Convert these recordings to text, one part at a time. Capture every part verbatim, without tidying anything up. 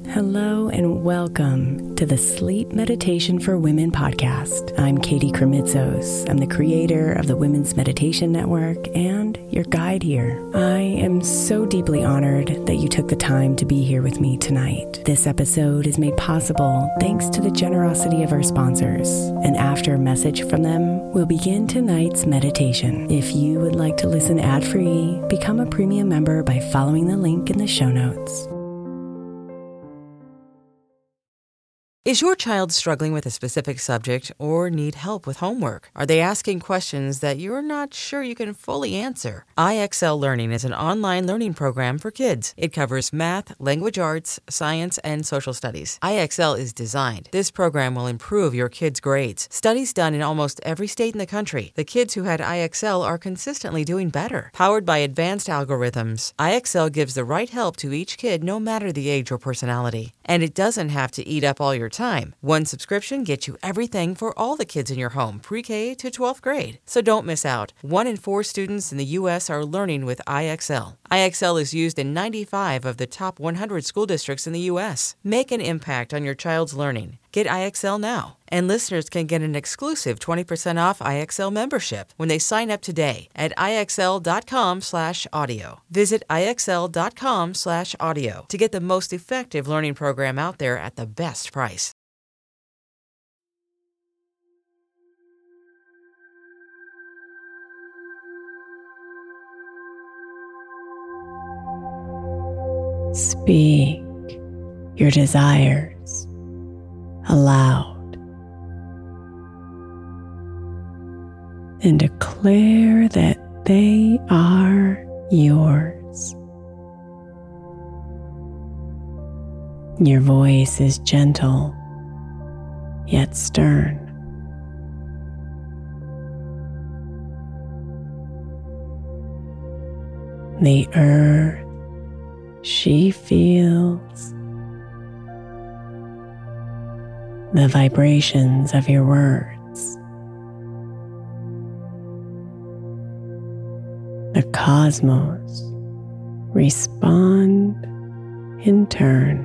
Hello and welcome to the Sleep Meditation for Women podcast. I'm Katie Kremitzos. I'm the creator of the Women's Meditation Network and your guide here. I am so deeply honored that you took the time to be here with me tonight. This episode is made possible thanks to the generosity of our sponsors. And after a message from them, we'll begin tonight's meditation. If you would like to listen ad-free, become a premium member by following the link in the show notes. Is your child struggling with a specific subject or need help with homework? Are they asking questions that you're not sure you can fully answer? I X L Learning is an online learning program for kids. It covers math, language arts, science, and social studies. I X L is designed. This program will improve your kids' grades. Studies done in almost every state in the country. The kids who had I X L are consistently doing better. Powered by advanced algorithms, I X L gives the right help to each kid no matter the age or personality. And it doesn't have to eat up all your time. One subscription gets you everything for all the kids in your home, pre-K to twelfth grade. So don't miss out. One in four students in the U S are learning with I X L. I X L is used in ninety-five of the top one hundred school districts in the U S. Make an impact on your child's learning. Get I X L now. And listeners can get an exclusive twenty percent off I X L membership when they sign up today at IXL.com slash audio. Visit IXL.com slash audio to get the most effective learning program out there at the best price. Speak your desires aloud and declare that they are yours. Your voice is gentle yet stern. The earth, she feels the vibrations of your words. The cosmos respond in turn.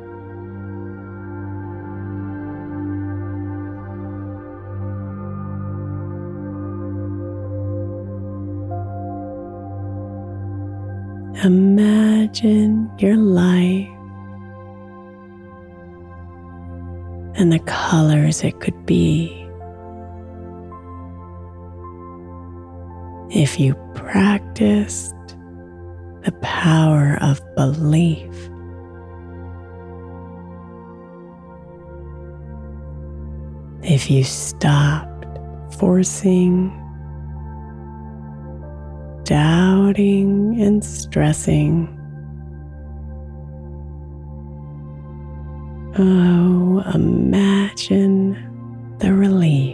Imagine your life and the colors it could be if you practiced the power of belief. If you stopped forcing, doubting, and stressing. Oh, imagine the relief.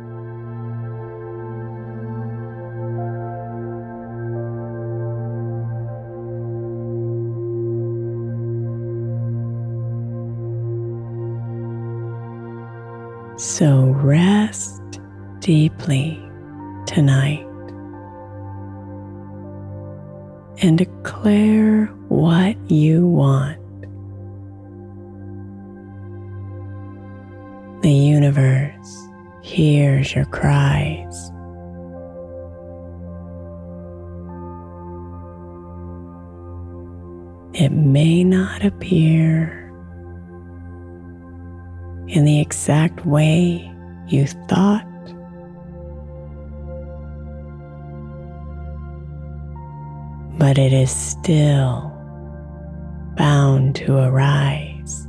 So rest deeply tonight and declare what you want. The universe hears your cries. It may not appear in the exact way you thought, but it is still bound to arise.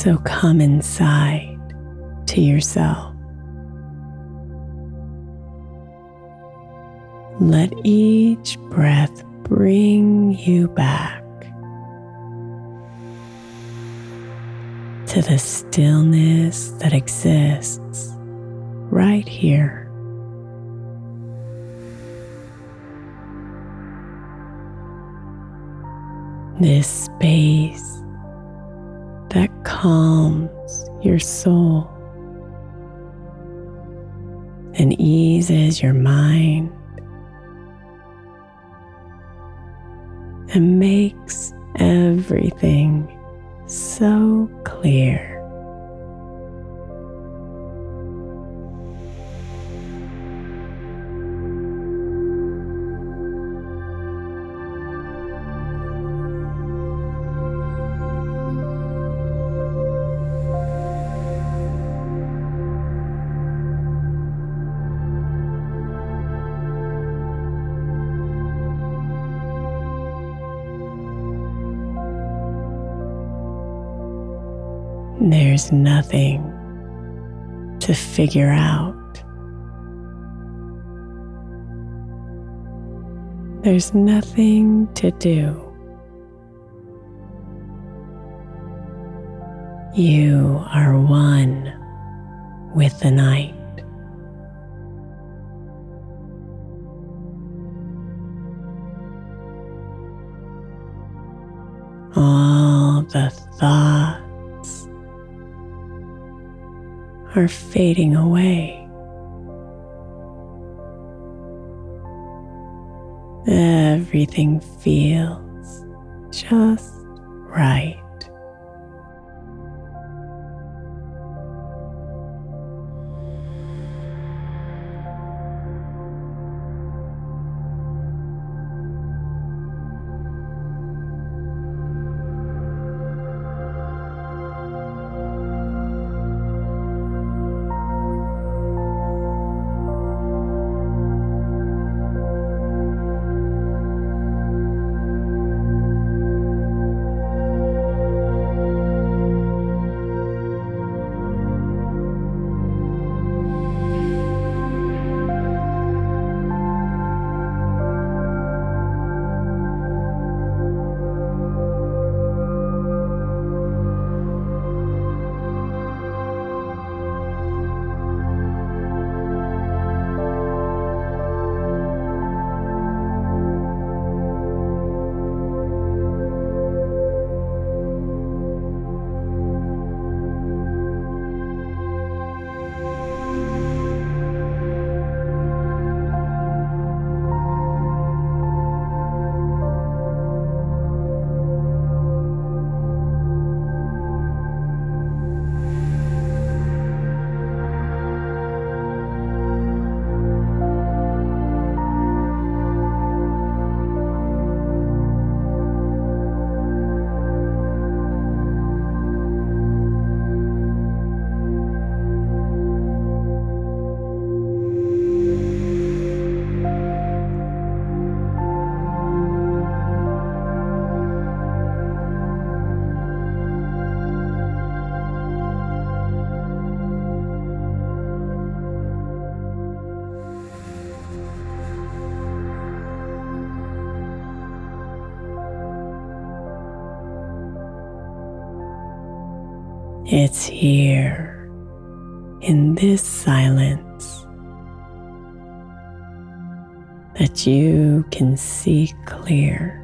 So come inside to yourself. Let each breath bring you back to the stillness that exists right here. This space that calms your soul and eases your mind and makes everything so clear. There's nothing to figure out. There's nothing to do. You are one with the night. All the thoughts are fading away. Everything feels just right. It's here in this silence that you can see clear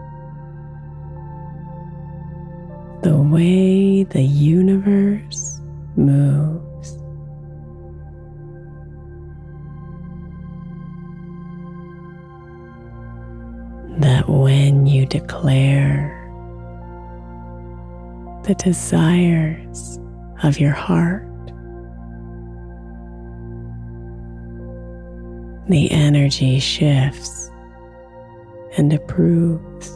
the way the universe moves. That when you declare the desires of your heart, the energy shifts and approves.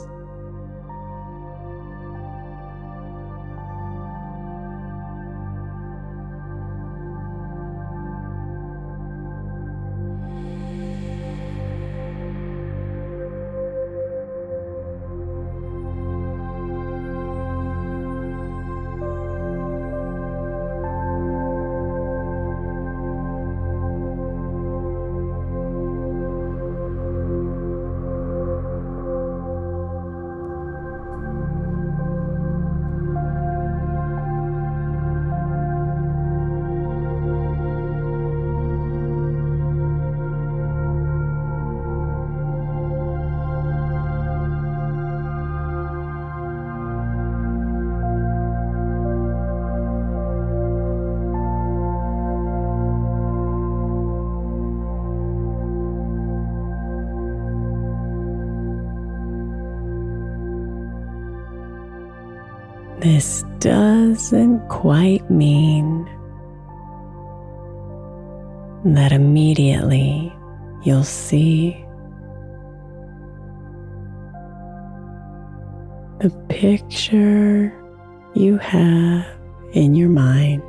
This doesn't quite mean that immediately you'll see the picture you have in your mind.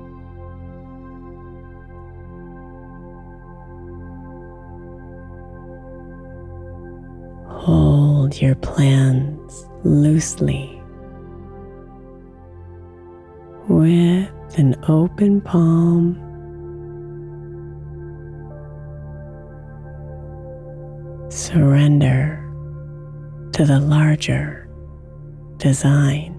Hold your plans loosely with an open palm. Surrender to the larger design.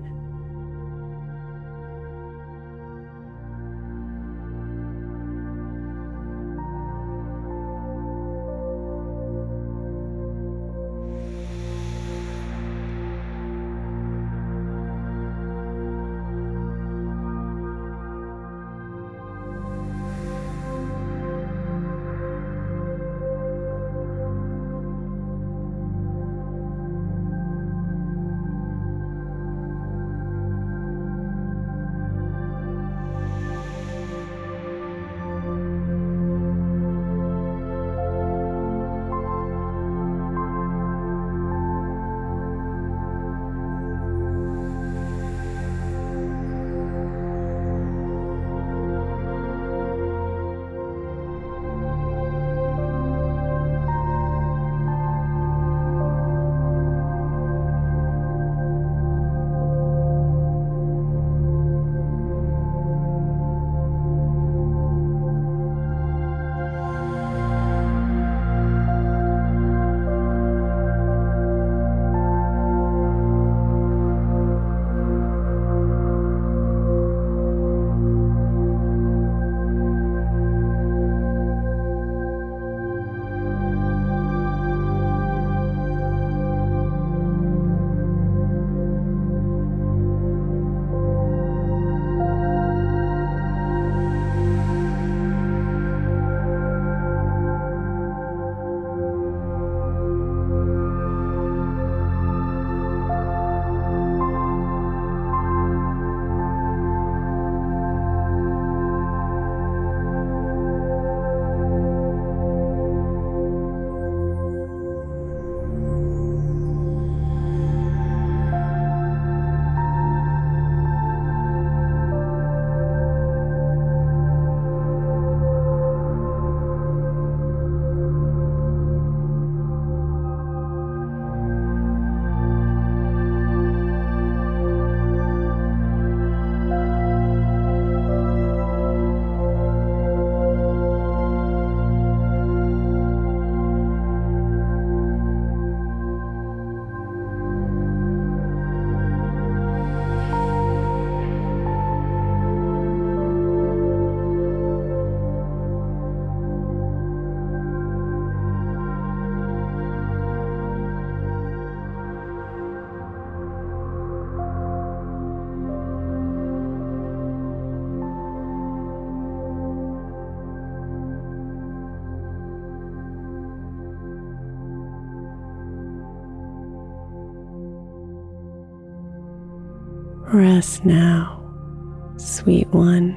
Rest now, sweet one.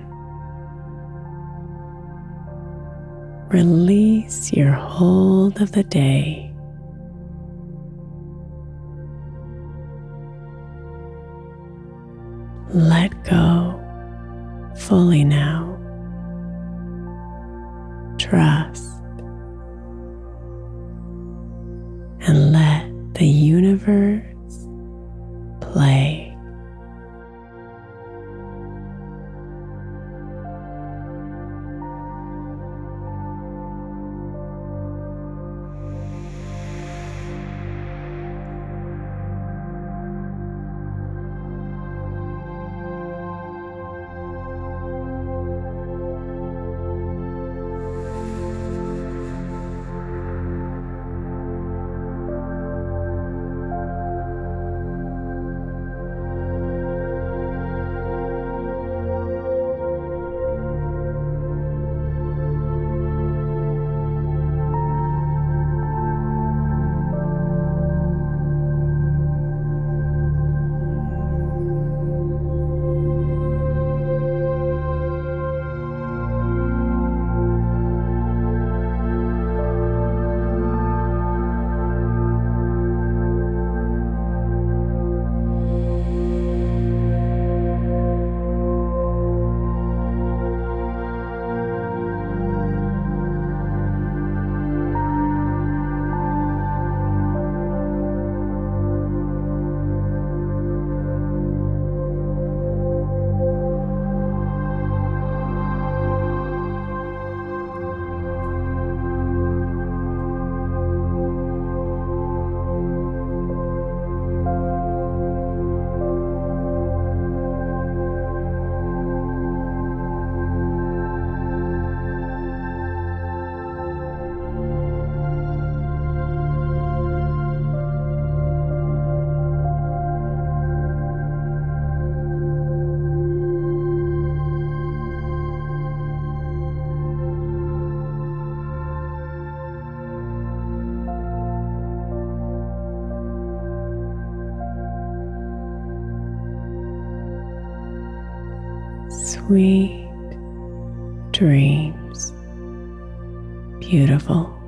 Release your hold of the day. Let go fully now. Trust and let the universe play. Sweet dreams. Beautiful.